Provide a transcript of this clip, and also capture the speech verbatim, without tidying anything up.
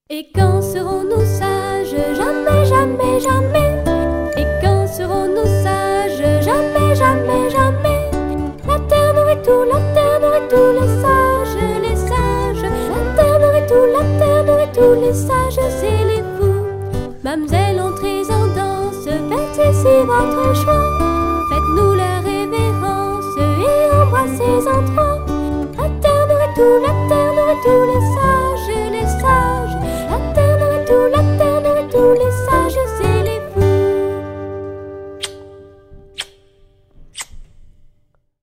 Et quand serons-nous sages? Jamais, jamais, jamais. Et quand serons-nous sages? Jamais, jamais, jamais. La terre nourrit tout, la terre nourrit tous les sages, les sages. La terre nourrit tout, la terre nourrit tous les sages et les fous. Mademoiselle, entrez en danse, faites ici votre choix.